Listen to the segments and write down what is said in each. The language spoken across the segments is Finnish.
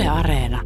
Yle Areena.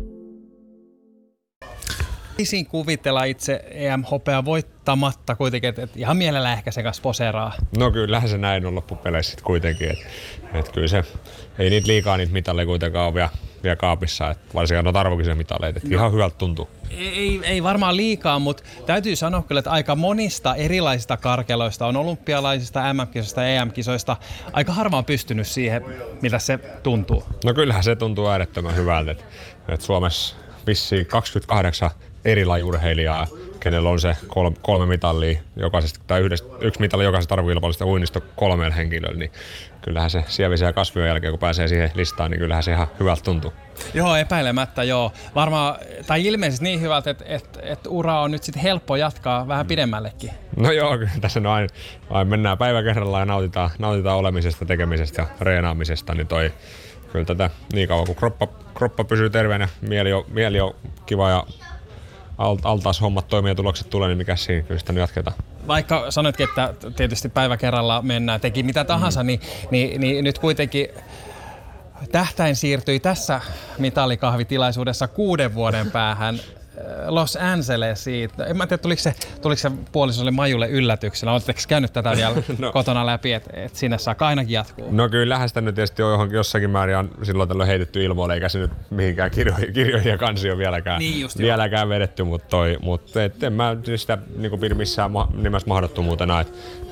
Isin kuvitella itse EM-hopea voittamatta kuitenkin, että ihan mielellä ehkä se kanssa poseeraa. No kyllähän se näin on loppupeleissä kuitenkin. Että kyllä se, ei niitä liikaa niitä mitaleja kuitenkaan ole vielä kaapissa, että varsinkaan noita arvokisen mitaleita. No, ihan hyvältä tuntuu. Ei varmaan liikaa, mutta täytyy sanoa kyllä, että aika monista erilaisista karkeloista on olympialaisista, MM-kisoista ja EM-kisoista aika harva on pystynyt siihen, mitä se tuntuu. No kyllähän se tuntuu äärettömän hyvältä, että Suomessa vissiin 28 eri lajiurheilijaa, kenellä on se kolme mitallia jokaisesta, tai yksi mitali jokaisesta arvokilpailusta uinnista 3 henkilöllä, niin kyllähän se sievisen ja kasvien jälkeen, kun pääsee siihen listaan, niin kyllähän se ihan hyvältä tuntuu. Joo, epäilemättä joo. Varmaan, tai ilmeisesti niin hyvältä, että ura on nyt sitten helppo jatkaa vähän pidemmällekin. No joo, tässä no aina mennään päivä kerrallaan ja nautitaan olemisesta, tekemisestä ja reenaamisesta, niin kyllä tätä niin kauan kun kroppa pysyy terveenä, mieli on kiva ja altaas hommat toimii ja tulokset tulee, niin mikä siinä, kyllä sitä nyt jatketaan. Vaikka sanoitkin, että tietysti päivä kerralla mennään, teki mitä tahansa, niin nyt kuitenkin tähtäin siirtyi tässä mitalikahvitilaisuudessa 6 vuoden päähän Los Angelesiin. En mä tiedä, tuliko se puolisolle Majulle yllätyksenä. Oletteko käynyt tätä vielä kotona läpi, että sinne saa ainakin jatkuu? No kyllähän sitä nyt tietysti on jossakin määrin on silloin tällöin heitetty ilmoille, eikä se nyt mihinkään kirjoihin ja kansiin ole vieläkään vedetty, mutta en mä sitä niin pidä missään nimessä mahdottomuutena,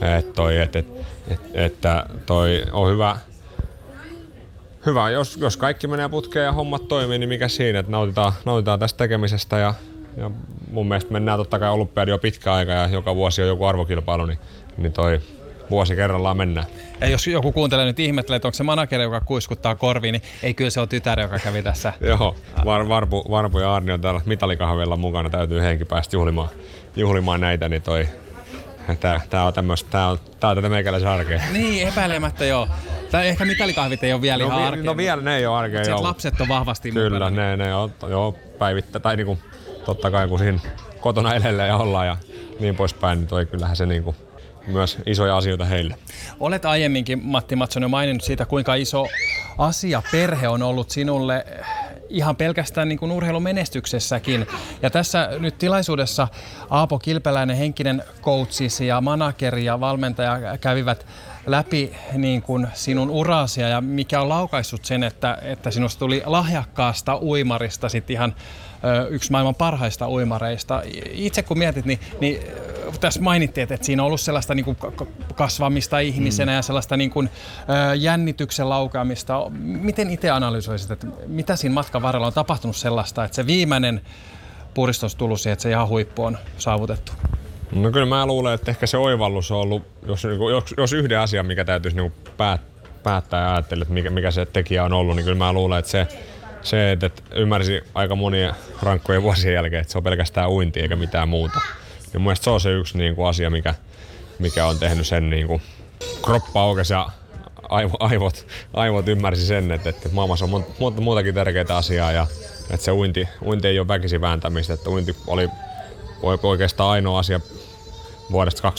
että toi on hyvä, jos kaikki menee putkeen ja hommat toimii, niin mikä siinä, että nautitaan tästä tekemisestä ja mun mielestä mennään totta kai olympiadi jo pitkä aika ja joka vuosi on joku arvokilpailu, niin toi vuosi kerrallaan mennään. Ja jos joku kuuntelee nyt ihmettelee, että onko se manageri, joka kuiskuttaa korviin, niin ei, kyllä se on tytär, joka kävi tässä. Joo, Varpu ja Arni on täällä mitalikahvella mukana, täytyy henki päästä juhlimaan näitä, niin tää on tätä meikäläisen arkea. Niin, epäilemättä joo. Tai ehkä mitalikahvit ei ole vielä ihan arkea. No vielä ne ei ole arkea. Mutta lapset on vahvasti kyllä, mukana. ne on jo päivittäin, tai niinku, totta kai kun siinä kotona edelleen ja ollaan ja niin poispäin, niin kyllähän se niinku myös isoja asioita heille. Olet aiemminkin, Matti Mattsson, jo maininnut siitä, kuinka iso asia perhe on ollut sinulle ihan pelkästään niin kuin urheilumenestyksessäkin. Ja tässä nyt tilaisuudessa Aapo Kilpeläinen, henkinen coachisi ja manageri ja valmentaja kävivät läpi niin kuin sinun urasi ja mikä on laukaissut sen, että sinusta tuli lahjakkaasta uimarista sit ihan yksi maailman parhaista uimareista. Itse kun mietit, niin tässä mainittiin, että siinä on ollut sellaista niin kuin kasvamista ihmisenä ja sellaista niin kuin jännityksen laukaamista. Miten itse analysoisit, että mitä siinä matkan varrella on tapahtunut sellaista, että se viimeinen puristus tullut siihen, että se ihan huippu on saavutettu? No kyllä mä luulen, että ehkä se oivallus on ollut, jos yhden asian, mikä täytyisi niin päättää ja ajatella, että mikä se tekijä on ollut, niin kyllä mä luulen, että se että ymmärsi aika monien rankkojen vuosien jälkeen, että se on pelkästään uinti eikä mitään muuta. Ja mun mielestä se on se yksi niin kuin asia, mikä on tehnyt sen niin kuin kroppa aukesi ja aivot ymmärsi sen, että maailmassa on monta muutakin tärkeää asiaa ja että se uinti ei ole väkisin vääntämistä, että uinti oli oikeastaan ainoa asia vuodesta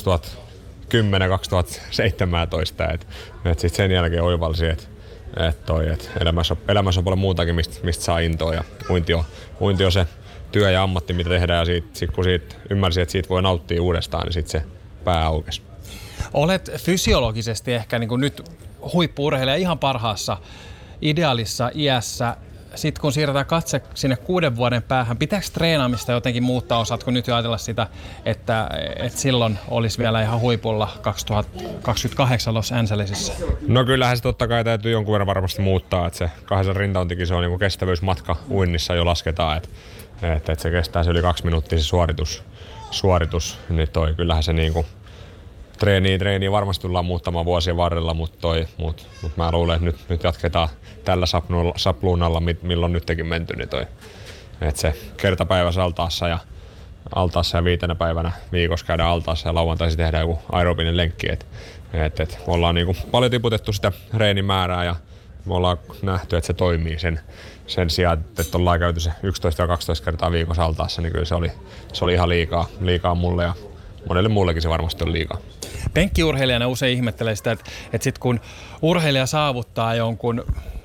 2010-2017, että sitten sen jälkeen oivalsi, että elämässä on paljon muutakin, mistä saa intoa ja uinti on se työ ja ammatti, mitä tehdään ja kun siitä ymmärsi, että siitä voi nauttia uudestaan, niin sitten se pää aukesi. Olet fysiologisesti ehkä niin kuin nyt huippu-urheilija ihan parhaassa ideaalissa iässä. Sitten kun siirretään katse sinne 6 vuoden päähän, pitääkö treenaamista jotenkin muuttaa? Osaatko nyt jo ajatella sitä, että silloin olisi vielä ihan huipulla 2028 Los Angelesissa? No kyllähän se totta kai täytyy jonkun verran varmasti muuttaa. Että se 200 rintauntikin se on niin kuin kestävyysmatka uinnissa jo lasketaan. Että se kestää se yli 2 minuuttia se suoritus. Niin kyllähän se niin kuin treeniä varmasti tullaan muuttamaan vuosien varrella, mutta mä luulen, että nyt jatketaan tällä sapluunalla, milloin nytkin menty, niin että se kertapäivässä altaassa ja 5 päivänä viikossa käydään altaassa ja lauantaisin tehdään joku aerobinen lenkki, että me ollaan niin kuin paljon tiputettu sitä reenimäärää ja me ollaan nähty, että se toimii sen sijaan, että ollaan käyty se 11 ja 12 kertaa viikossa altaassa, niin kyllä se oli ihan liikaa mulle ja monelle muullekin se varmasti on liikaa. Penkkiurheilijana usein ihmettelee sitä, että sit kun urheilija saavuttaa jonkun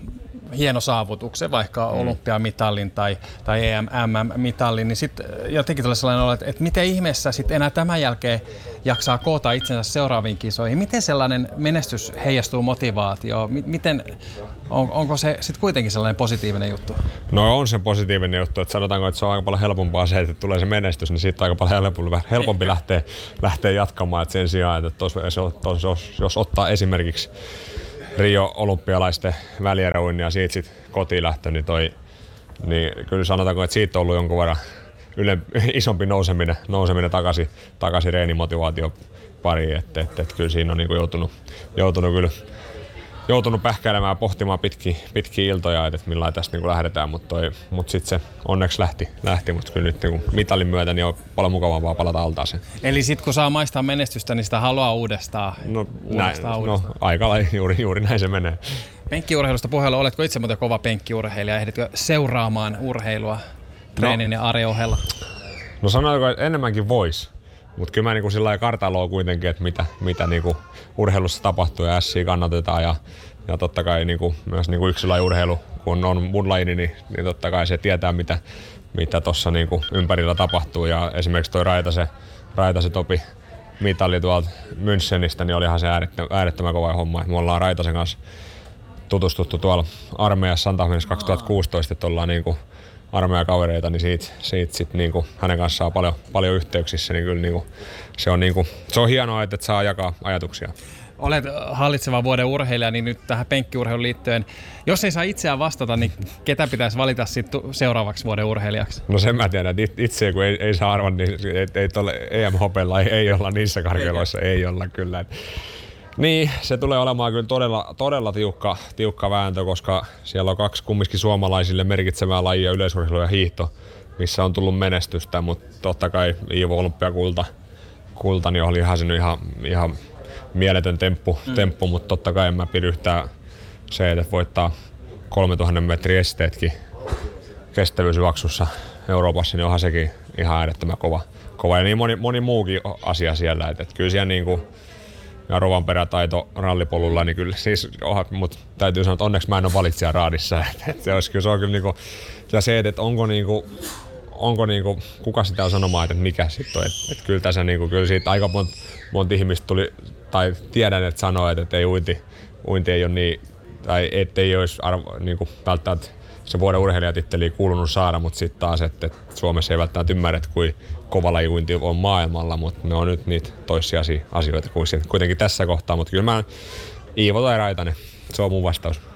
hieno saavutuksen, vaikka olympiamitalin tai MM-mitalin, niin sitten jotenkin tulee sellainen olo, että miten ihmeessä sitten enää tämän jälkeen jaksaa koota itsensä seuraaviin kisoihin. Miten sellainen menestys heijastuu motivaatioon? Onko se sitten kuitenkin sellainen positiivinen juttu? No on se positiivinen juttu, että sanotaanko, että se on aika paljon helpompaa se, että tulee se menestys, niin siitä on aika paljon helpompi lähteä jatkamaan. Että sen sijaan, että jos ottaa esimerkiksi Rio-olympialaisten välieräuinnin ja siitä sitten kotiin lähtö, niin kyllä sanotaanko, että siitä on ollut jonkun verran isompi nouseminen takaisin reenimotivaation pariin, että kyllä siinä on niinku joutunut pähkäilemään ja pohtimaan pitkiä iltoja, että millä tästä niinku lähdetään, mutta sitten se onneksi lähti, mutta kyllä nyt niinku mitalin myötä niin on paljon mukavampaa palata altaaseen. Eli sitten kun saa maistaa menestystä, niin sitä haluaa uudestaan? Uudestaan. Aika juuri näin se menee. Penkkiurheilusta puheella, oletko itse muuten kova penkkiurheilija? Ehditkö seuraamaan urheilua treenin ja arjen ohella? No sanoiko, että enemmänkin vois. Mutta kyllä mä niinku sillä lailla kartaloa kuitenkin, että mitä niinku urheilussa tapahtuu ja ässiä kannatetaan ja totta kai niinku, myös niinku yksilöurheilu, kun on mun laji, niin totta kai se tietää mitä tuossa niinku ympärillä tapahtuu ja esimerkiksi toi Raitasen Topi mitali tuolta Münchenistä, niin olihan se äärettömän kova homma. Me ollaan Raitasen kanssa tutustuttu tuolla armeijassa Santahminassa 2016, että ollaan niinku armeijakavereita, niin siitä sit niinku hänen kanssaan paljon yhteyksissä, niin kyllä niinku, se on hienoa, että saa jakaa ajatuksia. Olet hallitseva vuoden urheilija, niin nyt tähän penkkiurheiluun liittyen, jos ei saa itseään vastata, niin ketä pitäisi valita sitten seuraavaksi vuoden urheilijaksi? No sen mä tiedän, että itse kun ei saa arvon, niin ei tuolle EM-hopella ei olla niissä karkeloissa, ei olla kyllä. Niin, se tulee olemaan kyllä todella tiukka vääntö, koska siellä on kaksi kumminkin suomalaisille merkitsevää lajia, yleisurheilu ja hiihto, missä on tullut menestystä, mutta totta kai Iivo olympiakulta, niin olihan se nyt ihan mieletön temppu, mutta totta kai en mä pidä yhtään se, että voittaa 3000 metrin esteetkin kestävyysjuoksussa Euroopassa, niin onhan sekin ihan äärettömän kova. Ja niin moni muukin asia siellä, että kyllä siellä niinku ja Rovanperätaito rallipolulla, niin kyllä siis, mutta täytyy sanoa, että onneksi mä en ole valitsija raadissa. Se on kyllä niinku, ja se, että onko kuka sitä on sanomaan, että mikä sitten on. Että kyllä tässä kyllä siitä aika monta ihmistä tuli, tai tiedän, että sanoo, että ei uinti ei ole niin, tai ettei olisi välttämättä se vuoden urheilijatitteliä kuulunut saada, mutta sitten taas, että Suomessa ei välttämättä ymmärrä, että kuin kova uinti on maailmalla, mutta ne on nyt niitä toissijaisia asioita kuitenkin tässä kohtaa, mutta kyllä mä Iivo tai Raitanen, se on mun vastaus.